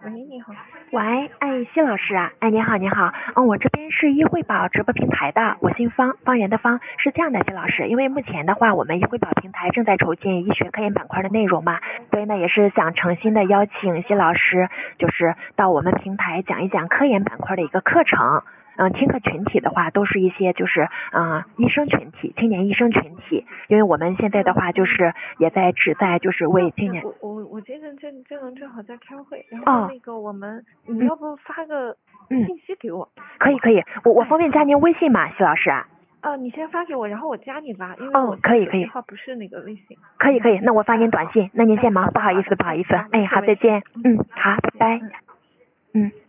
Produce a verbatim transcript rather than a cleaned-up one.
喂，你好。 喂，哎，谢老师啊，哎，你好，你好，嗯，我这边是医惠宝直播平台的，我姓方，方圆的方，是这样的，谢老师，因为目前的话，我们医惠宝平台正在筹建医学科研板块的内容嘛，所以呢，也是想诚心的邀请谢老师，就是到我们平台讲一讲科研板块的一个课程。嗯，听课群体的话，都是一些就是嗯、呃、医生群体，青年医生群体，因为我们现在的话就是也在旨在就是为青年。 我我我这阵正正正好在开会，然哦后那个我们，你要不发个嗯信息给我？ 可以可以，我我方便加您微信吗，谢老师啊？ 啊，你先发给我，然后我加你吧，因为我哦，可以手可以机号不是那个微信。 可以可以，那我发您短信，那您先忙， 哎好的不好意好的思不好意思， 哎好哎，好，再见，嗯，好，拜拜， 嗯。 嗯。